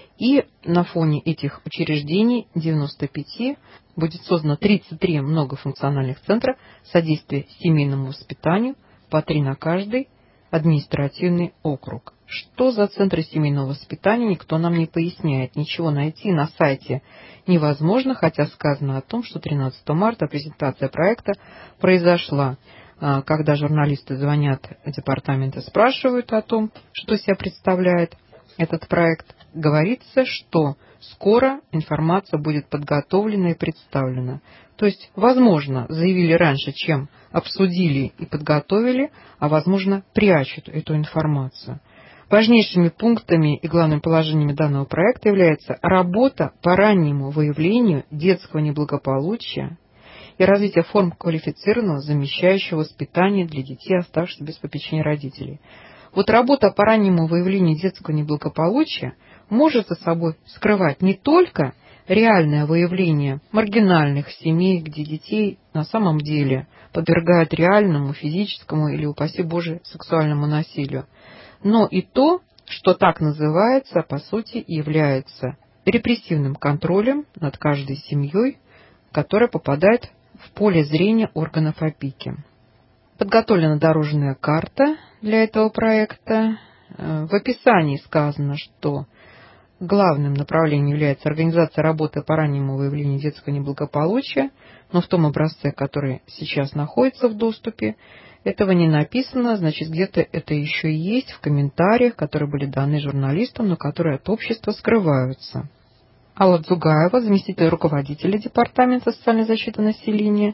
И на фоне этих учреждений девяноста пяти будет создано тридцать три многофункциональных центра содействия семейному воспитанию, по три на каждый административный округ. Что за центры семейного воспитания, никто нам не поясняет. Ничего найти на сайте невозможно, хотя сказано о том, что тринадцатого марта презентация проекта произошла, когда журналисты звонят в департамент и спрашивают о том, что себя представляет этот проект. Говорится, что скоро информация будет подготовлена и представлена. То есть, возможно, заявили раньше, чем обсудили и подготовили, а, возможно, прячут эту информацию. Важнейшими пунктами и главными положениями данного проекта является работа по раннему выявлению детского неблагополучия и развитие форм квалифицированного замещающего воспитания для детей, оставшихся без попечения родителей. Вот работа по раннему выявлению детского неблагополучия может за собой скрывать не только реальное выявление маргинальных семей, где детей на самом деле подвергают реальному физическому или, упаси Боже, сексуальному насилию, но и то, что так называется, по сути, является репрессивным контролем над каждой семьей, которая попадает в поле зрения органов опеки. Подготовлена дорожная карта для этого проекта. В описании сказано, что главным направлением является организация работы по раннему выявлению детского неблагополучия, но в том образце, который сейчас находится в доступе, этого не написано, значит, где-то это еще и есть в комментариях, которые были даны журналистам, но которые от общества скрываются. Алла Дзугаева, заместитель руководителя Департамента социальной защиты населения,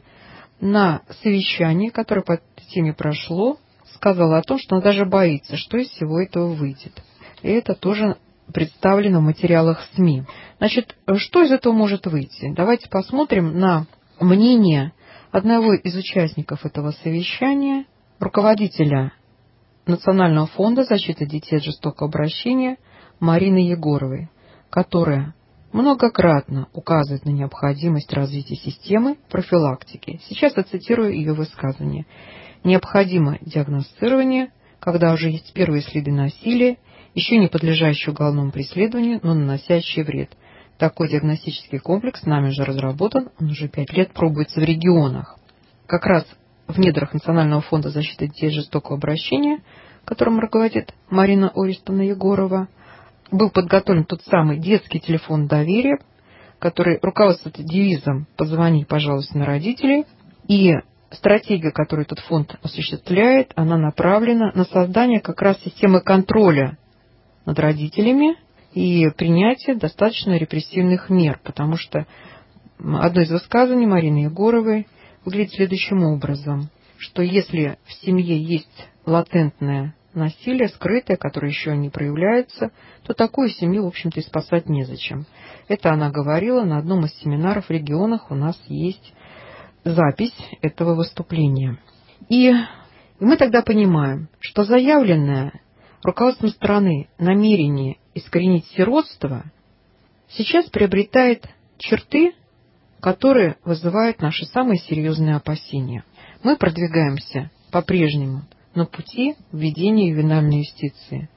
на совещании, которое по этой теме прошло, сказала о том, что она даже боится, что из всего этого выйдет. И это тоже представлено в материалах СМИ. Значит, что из этого может выйти? Давайте посмотрим на мнение одного из участников этого совещания, руководителя Национального фонда защиты детей от жестокого обращения Марины Егоровой, которая многократно указывает на необходимость развития системы профилактики. Сейчас я цитирую ее высказывание. Необходимо диагностирование, когда уже есть первые следы насилия, еще не подлежащие уголовному преследованию, но наносящие вред. Такой диагностический комплекс нами же разработан, он уже пять лет пробуется в регионах. Как раз в недрах Национального фонда защиты детей от жестокого обращения, которым руководит Марина Ористовна Егорова, был подготовлен тот самый детский телефон доверия, который руководствуется девизом «Позвони, пожалуйста, на родителей». И стратегия, которую этот фонд осуществляет, она направлена на создание как раз системы контроля над родителями и принятие достаточно репрессивных мер, потому что одно из высказываний Марины Егоровой выглядит следующим образом, что если в семье есть латентное насилие, скрытое, которое еще не проявляется, то такую семью, в общем-то, и спасать незачем. Это она говорила на одном из семинаров в регионах, у нас есть запись этого выступления. И мы тогда понимаем, что заявленное руководством страны намерение искоренить сиротство сейчас приобретает черты, которые вызывают наши самые серьезные опасения. Мы продвигаемся по-прежнему на пути введения ювенальной юстиции.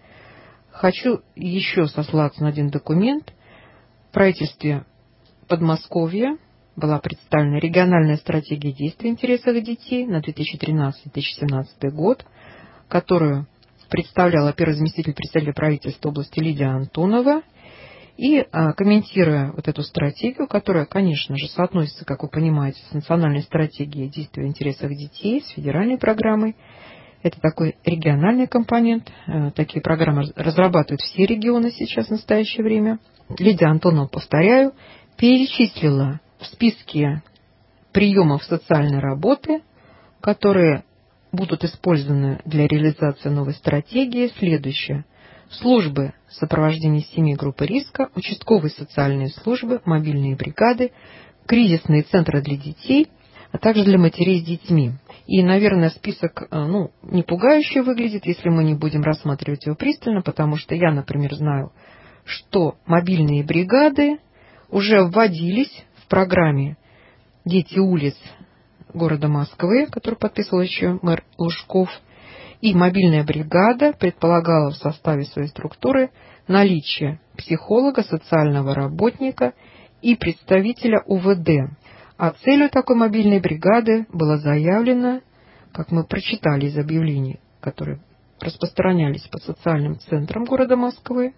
Хочу еще сослаться на один документ. В правительстве Подмосковья была представлена региональная стратегия действий в интересах детей на две тысячи тринадцатый — две тысячи семнадцатый год, которую представляла первый заместитель председателя правительства области Лидия Антонова. И, комментируя вот эту стратегию, которая, конечно же, соотносится, как вы понимаете, с национальной стратегией действий в интересах детей, с федеральной программой, это такой региональный компонент. Такие программы разрабатывают все регионы сейчас в настоящее время. Лидия Антонова, повторяю, перечислила в списке приемов социальной работы, которые будут использованы для реализации новой стратегии, следующее. Службы сопровождения семей группы риска, участковые социальные службы, мобильные бригады, кризисные центры для детей, а также для матерей с детьми. И, наверное, список ну, не пугающе выглядит, если мы не будем рассматривать его пристально, потому что я, например, знаю, что мобильные бригады уже вводились в программе «Дети улиц» города Москвы, которую подписывал еще мэр Лужков. И мобильная бригада предполагала в составе своей структуры наличие психолога, социального работника и представителя УВД. А целью такой мобильной бригады было заявлено, как мы прочитали из объявлений, которые распространялись по социальным центрам города Москвы,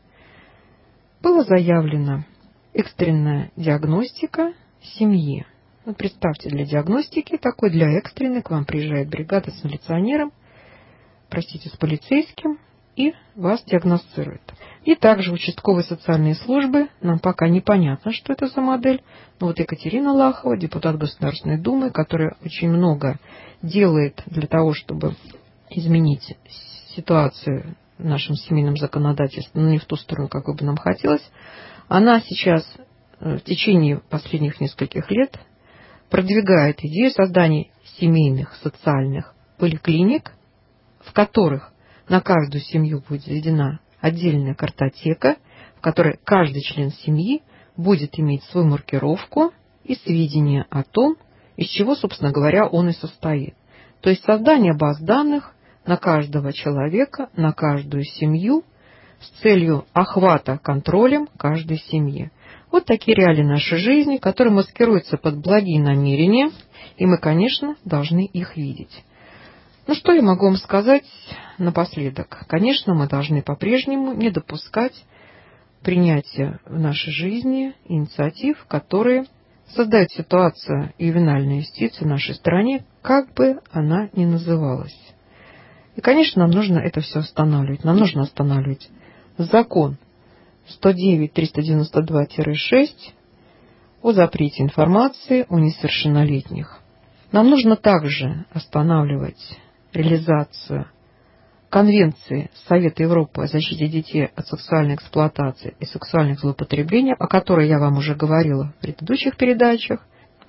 было заявлено экстренная диагностика семьи. Вот представьте, для диагностики такой, для экстренной, к вам приезжает бригада с милиционером, простите, с полицейским, и вас диагностируют. И также участковые социальные службы, нам пока непонятно, что это за модель, но вот Екатерина Лахова, депутат Государственной Думы, которая очень много делает для того, чтобы изменить ситуацию в нашем семейном законодательстве, но не в ту сторону, как бы нам хотелось, она сейчас в течение последних нескольких лет продвигает идею создания семейных социальных поликлиник, в которых на каждую семью будет введена отдельная картотека, в которой каждый член семьи будет иметь свою маркировку и сведения о том, из чего, собственно говоря, он и состоит. То есть создание баз данных на каждого человека, на каждую семью с целью охвата контролем каждой семьи. Вот такие реалии нашей жизни, которые маскируются под благие намерения, и мы, конечно, должны их видеть. Ну, что я могу вам сказать напоследок? Конечно, мы должны по-прежнему не допускать принятия в нашей жизни инициатив, которые создают ситуацию ювенальной юстиции в нашей стране, как бы она ни называлась. И, конечно, нам нужно это все останавливать. Нам нужно останавливать закон сто девять триста девяносто два шесть о запрете информации о несовершеннолетних. Нам нужно также останавливать реализацию Конвенции Совета Европы о защите детей от сексуальной эксплуатации и сексуальных злоупотреблений, о которой я вам уже говорила в предыдущих передачах.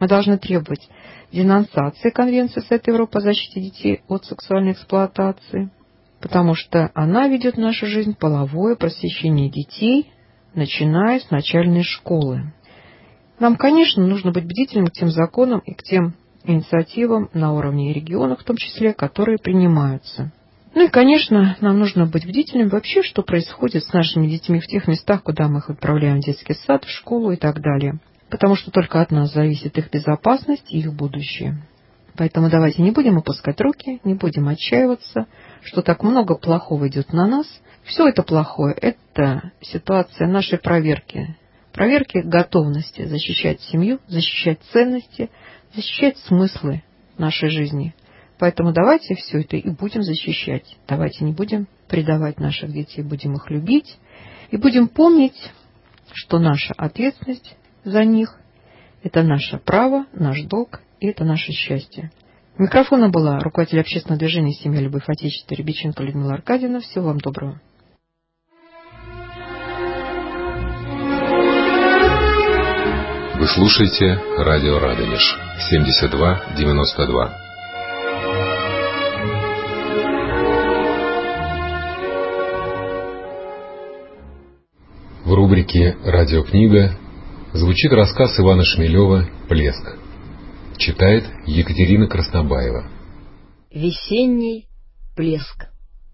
Мы должны требовать денонсации Конвенции Совета Европы о защите детей от сексуальной эксплуатации, потому что она ведет в нашу жизнь половое просвещение детей, начиная с начальной школы. Нам, конечно, нужно быть бдительным к тем законам и к тем инициативам на уровне регионов, в том числе, которые принимаются. Ну и, конечно, нам нужно быть бдительным вообще, что происходит с нашими детьми в тех местах, куда мы их отправляем в детский сад, в школу и так далее. Потому что только от нас зависит их безопасность и их будущее. Поэтому давайте не будем опускать руки, не будем отчаиваться, что так много плохого идет на нас. Все это плохое – это ситуация нашей проверки. Проверки готовности защищать семью, защищать ценности, защищать смыслы нашей жизни. Поэтому давайте все это и будем защищать. Давайте не будем предавать наших детей, будем их любить. И будем помнить, что наша ответственность за них – это наше право, наш долг и это наше счастье. У микрофона была руководитель общественного движения «Семья, любовь, отечество» Рябиченко Людмила Аркадьевна. Всего вам доброго. Вы слушаете радио Радонеж семьдесят два девяносто два. В рубрике «Радиокнига» звучит рассказ Ивана Шмелева «Плеск». Читает Екатерина Краснобаева. Весенний плеск.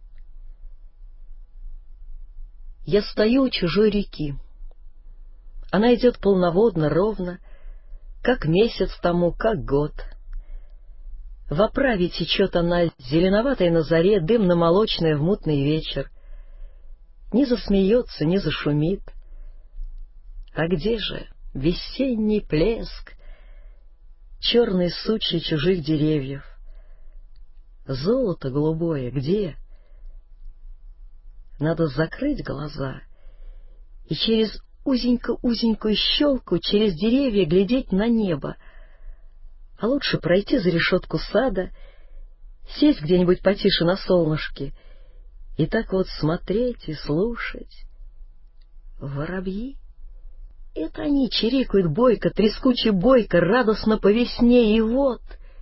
Я стою у чужой реки. Она идет полноводно, ровно, как месяц тому, как год. В оправе течет она, зеленоватой на заре, дымно-молочная в мутный вечер. Не засмеется, не зашумит. А где же весенний плеск? Черные сучья чужих деревьев. Золото голубое где? Надо закрыть глаза и через узенько-узенькую щелку через деревья глядеть на небо, а лучше пройти за решетку сада, сесть где-нибудь потише на солнышке и так вот смотреть и слушать. Воробьи? Это они чирикают бойко, трескуче бойко, радостно по весне, и вот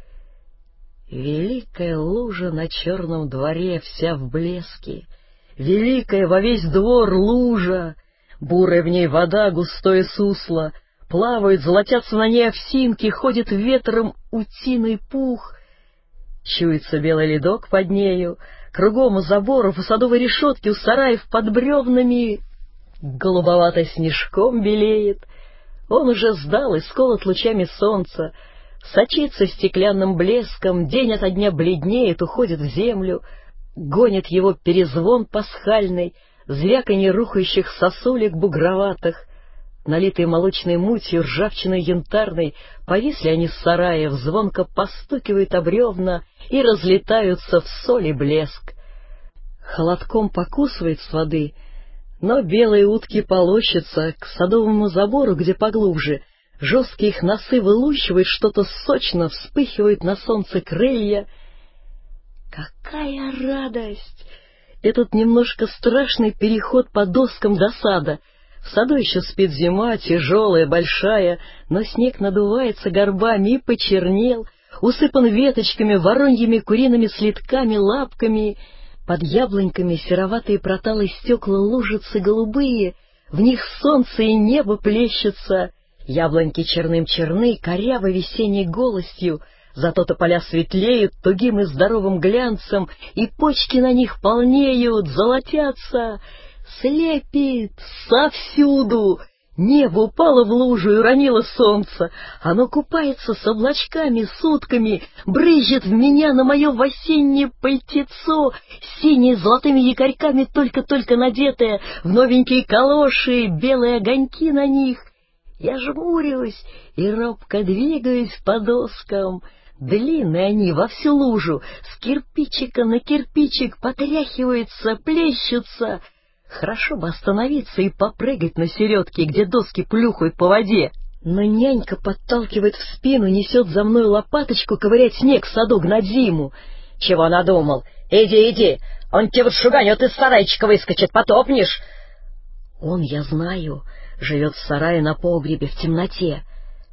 великая лужа на черном дворе вся в блеске, великая во весь двор лужа, бурая в ней вода, густое сусло, плавают, золотятся на ней овсинки, ходит ветром утиный пух, чуется белый ледок под нею, кругом у заборов, у садовой решетки, у сараев под бревнами голубовато снежком белеет. Он уже сдал и сколот лучами солнца, сочится стеклянным блеском, день ото дня бледнеет, уходит в землю, гонит его перезвон пасхальный, звяканье рухающих сосулек бугроватых. Налитые молочной мутью, ржавчиной янтарной, повисли они с сараев, звонко постукивают о бревна и разлетаются в соль и блеск. Холодком покусывает с воды, но белые утки полощутся к садовому забору, где поглубже. Жесткие их носы вылущивают что-то сочно, вспыхивают на солнце крылья. Какая радость! Этот немножко страшный переход по доскам до сада. В саду еще спит зима, тяжелая, большая, но снег надувается горбами и почернел, усыпан веточками, вороньими куриными слитками, лапками. Под яблоньками сероватые проталые стекла лужицы голубые, в них солнце и небо плещутся. Яблоньки черным черны, коряво весенней голосью, зато тополя светлеют тугим и здоровым глянцем, и почки на них полнеют, золотятся. Слепит совсюду. Небо упало в лужу и уронило солнце. Оно купается с облачками, сутками, брызжет в меня на мое в осеннее пальтецо, синие золотыми якорьками только-только надетое, в новенькие калоши, белые огоньки на них. Я жмурюсь и робко двигаюсь по доскам. Длинные они во всю лужу, с кирпичика на кирпичик потряхиваются, плещутся. Хорошо бы остановиться и попрыгать на середке, где доски плюхают по воде. Но нянька подталкивает в спину, несет за мной лопаточку ковырять снег в саду, гнать зиму. Чего надумал? Иди, иди, он тебе вот шуганет, из сарайчика выскочит, потопнешь. Он, я знаю, живет в сарае на погребе, в темноте.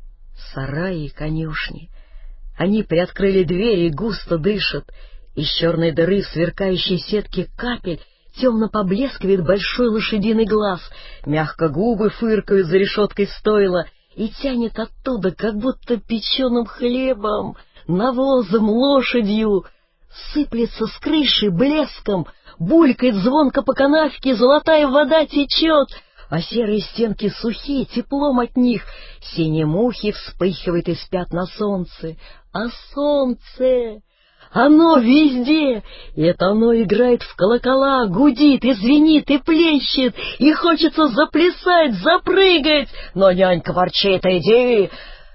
Сараи и конюшни. Они приоткрыли двери и густо дышат. Из черной дыры в сверкающей сетке капель темно поблескивает большой лошадиный глаз, мягко губы фыркают за решеткой стойла и тянет оттуда, как будто печеным хлебом, навозом, лошадью. Сыплется с крыши блеском, булькает звонко по канавке, золотая вода течет, а серые стенки сухие, теплом от них. Синие мухи вспыхивают и спят на солнце. А солнце... Оно везде, и это оно играет в колокола, гудит и звенит и плещет, и хочется заплясать, запрыгать, но нянька ворчит: иди.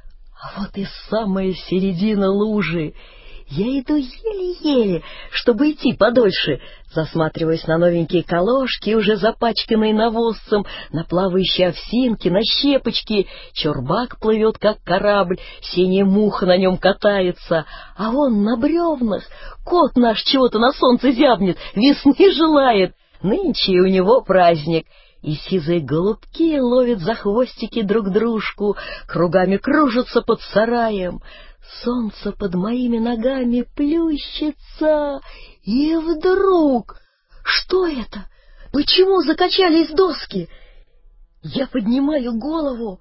А вот и самая середина лужи. Я иду еле-еле, чтобы идти подольше, засматриваясь на новенькие колошки, уже запачканные навозцем, на плавающие овсинки, на щепочки. Чурбак плывет, как корабль, синяя муха на нем катается, а он на бревнах. Кот наш чего-то на солнце зябнет, весны желает, нынче у него праздник. И сизые голубки ловят за хвостики друг дружку, кругами кружатся под сараем. Солнце под моими ногами плющится, и вдруг... Что это? Почему закачались доски? Я поднимаю голову.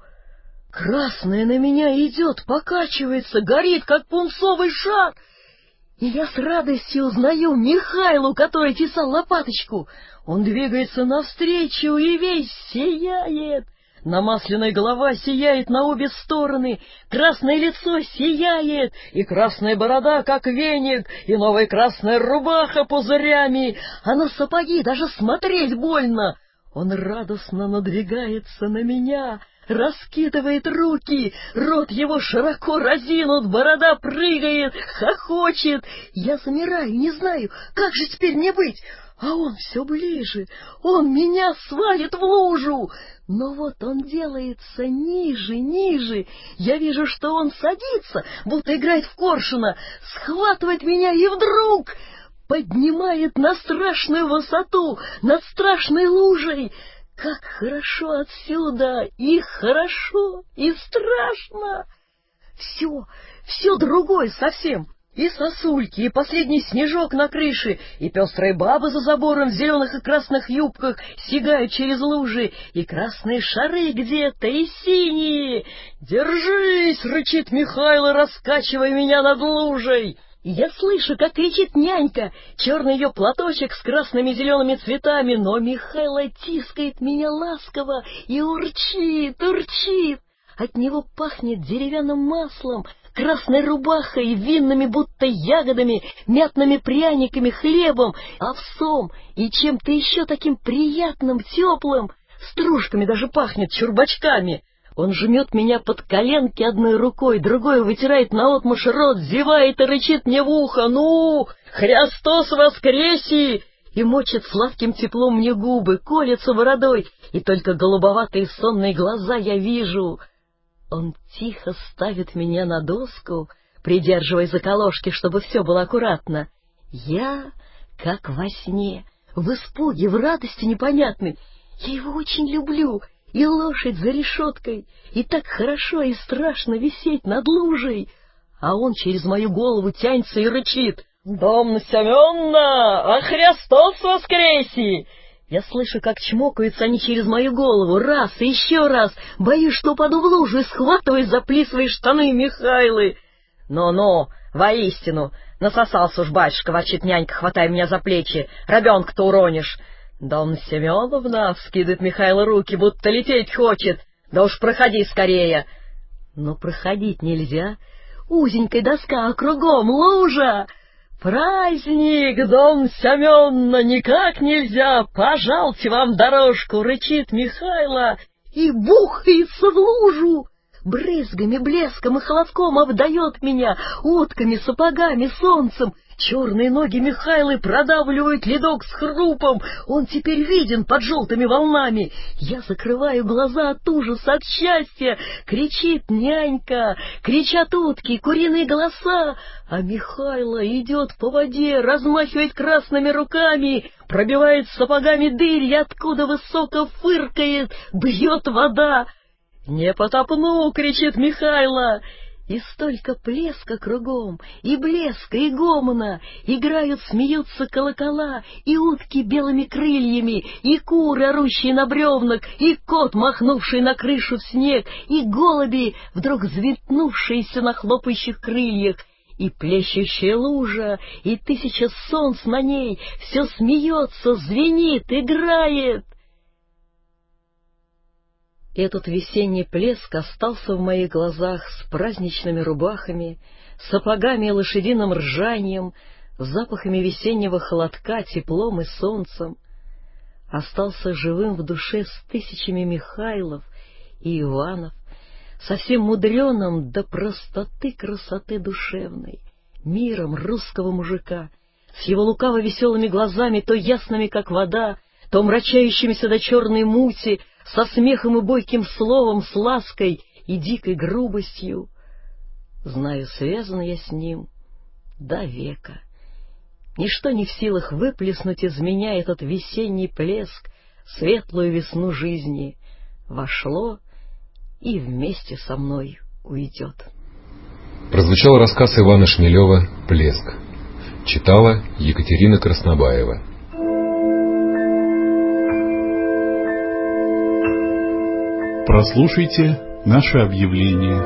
Красное на меня идет, покачивается, горит, как пунцовый шар. И я с радостью узнаю Михайлу, который тесал лопаточку. Он двигается навстречу и весь сияет. Намасленная голова сияет на обе стороны, красное лицо сияет, и красная борода, как веник, и новая красная рубаха пузырями, а на сапоги даже смотреть больно. Он радостно надвигается на меня, раскидывает руки, рот его широко разинут, борода прыгает, хохочет. Я замираю, не знаю, как же теперь мне быть, а он все ближе, он меня свалит в лужу. Но вот он делается ниже, ниже. Я вижу, что он садится, будто играет в коршуна, схватывает меня и вдруг поднимает на страшную высоту, над страшной лужей. Как хорошо отсюда, и хорошо, и страшно. Все, все другое совсем. И сосульки, и последний снежок на крыше, и пестрые бабы за забором в зеленых и красных юбках сигают через лужи, и красные шары где-то, и синие. «Держись!» — рычит Михайло, раскачивая меня над лужей. И я слышу, как кричит нянька, черный ее платочек с красными зелеными цветами, но Михайло тискает меня ласково и урчит, урчит. От него пахнет деревянным маслом, красной рубахой, винными будто ягодами, мятными пряниками, хлебом, овсом и чем-то еще таким приятным, теплым. Стружками даже пахнет, чурбачками. Он жмет меня под коленки одной рукой, другой вытирает наотмашь рот, зевает и рычит мне в ухо: «Ну, Христос воскреси!» и мочит сладким теплом мне губы, колется бородой, и только голубоватые сонные глаза я вижу. Он тихо ставит меня на доску, придерживая за колошки, чтобы все было аккуратно. Я, как во сне, в испуге, в радости непонятной. Я его очень люблю, и лошадь за решеткой, и так хорошо и страшно висеть над лужей. А он через мою голову тянется и рычит: «Дом Семёна, а Христос воскреси!» Я слышу, как чмокаются они через мою голову, раз и еще раз. Боюсь, что упаду в лужу и схватываюсь за плисовые штаны Михайлы. «Ну-ну, воистину, насосался уж, батюшка», — ворчит нянька, хватая меня за плечи. «Ребенка-то уронишь». «Донна Семеновна», — вскидывает Михайло руки, будто лететь хочет. «Да уж проходи скорее». Но проходить нельзя. Узенькая доска, а кругом лужа. «Праздник, Донна Семеновна, никак нельзя, пожалуйте вам дорожку», — рычит Михайло и бухается в лужу. Брызгами, блеском и холодком обдает меня, утками, сапогами, солнцем. Черные ноги Михайлы продавливают ледок с хрупом. Он теперь виден под желтыми волнами. Я закрываю глаза от ужаса, от счастья. Кричит нянька, кричат утки, куриные голоса. А Михайло идет по воде, размахивает красными руками, пробивает сапогами дырь, откуда высоко фыркает, бьет вода. «Не потопну!» — кричит Михайло. И столько плеска кругом, и блеска, и гомона, играют, смеются колокола, и утки белыми крыльями, и куры, орущие на бревнах, и кот, махнувший на крышу в снег, и голуби, вдруг взметнувшиеся на хлопающих крыльях, и плещущая лужа, и тысяча солнц на ней, все смеется, звенит, играет. Этот весенний плеск остался в моих глазах с праздничными рубахами, сапогами и лошадиным ржанием, запахами весеннего холодка, теплом и солнцем. Остался живым в душе с тысячами Михайлов и Иванов, совсем мудреным до простоты красоты душевной, миром русского мужика, с его лукаво-веселыми глазами, то ясными, как вода, то омрачающимися до черной мути, со смехом и бойким словом, с лаской и дикой грубостью. Знаю, связан я с ним до века. Ничто не в силах выплеснуть из меня этот весенний плеск, светлую весну жизни. Вошло и вместе со мной уйдет. Прозвучал рассказ Ивана Шмелева «Плеск». Читала Екатерина Краснобаева. Прослушайте наше объявление.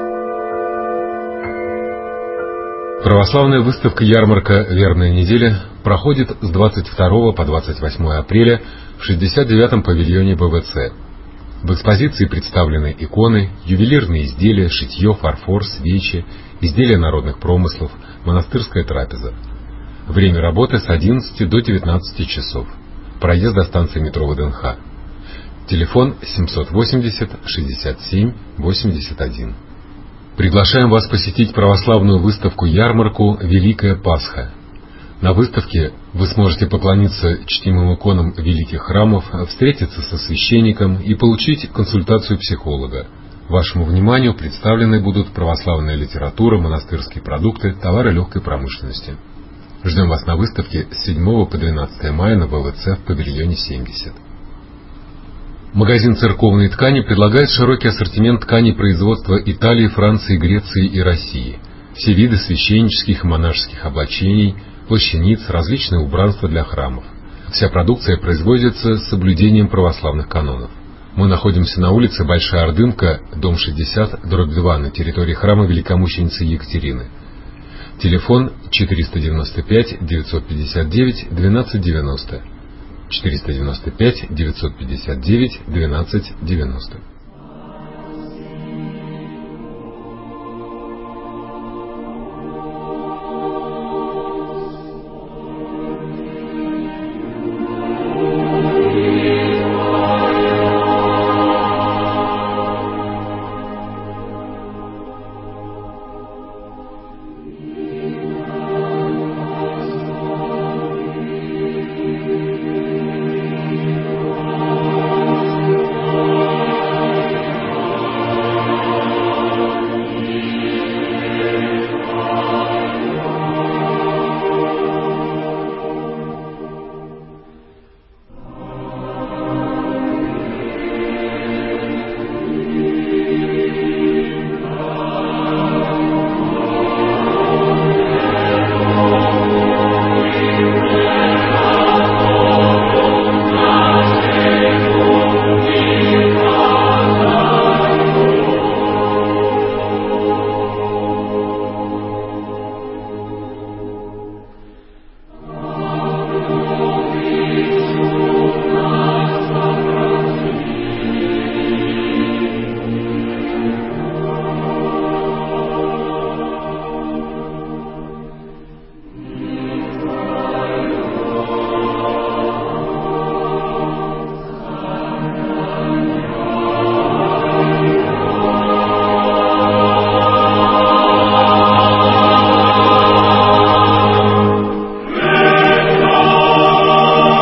Православная выставка-ярмарка «Вербная неделя» проходит с двадцать второго по двадцать восьмое апреля в шестьдесят девятом павильоне бэ вэ цэ. В экспозиции представлены иконы, ювелирные изделия, шитье, фарфор, свечи, изделия народных промыслов, монастырская трапеза. Время работы с одиннадцати до девятнадцати часов. Проезд до станции метро вэ дэ эн ха. Телефон семьсот восемьдесят шестьдесят семь восемьдесят один. Приглашаем вас посетить православную выставку-ярмарку «Великая Пасха». На выставке вы сможете поклониться чтимым иконам великих храмов, встретиться со священником и получить консультацию психолога. Вашему вниманию представлены будут православная литература, монастырские продукты, товары легкой промышленности. Ждем вас на выставке с седьмого по двенадцатое мая на вэ вэ цэ в павильоне семьдесят. Магазин церковной ткани предлагает широкий ассортимент тканей производства Италии, Франции, Греции и России. Все виды священнических и монашеских облачений, плащаниц, различные убранства для храмов. Вся продукция производится с соблюдением православных канонов. Мы находимся на улице Большая Ордынка, дом шестьдесят, дробь два, на территории храма Великомученицы Екатерины. Телефон четыреста девяносто пять девятьсот пятьдесят девять двенадцать девяносто. четыреста девяносто пять девятьсот пятьдесят девять двенадцать девяносто.